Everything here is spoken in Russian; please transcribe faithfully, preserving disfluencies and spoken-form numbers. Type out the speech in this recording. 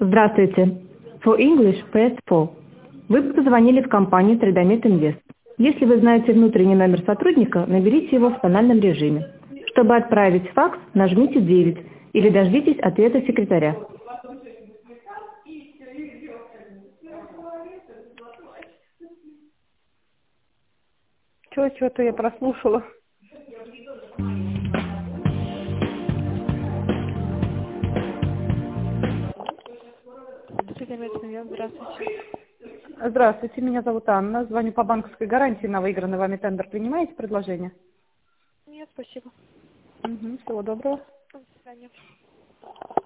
Здравствуйте. For English, press four. Вы позвонили в компанию Трейдомет Инвест. Если вы знаете внутренний номер сотрудника, наберите его в тональном режиме. Чтобы отправить факс, нажмите девять или дождитесь ответа секретаря. Чё, что-то я прослушала. Здравствуйте. Здравствуйте, меня зовут Анна. Звоню по банковской гарантии на выигранный вами тендер. Принимаете предложение? Нет, спасибо. Угу, всего доброго. До свидания.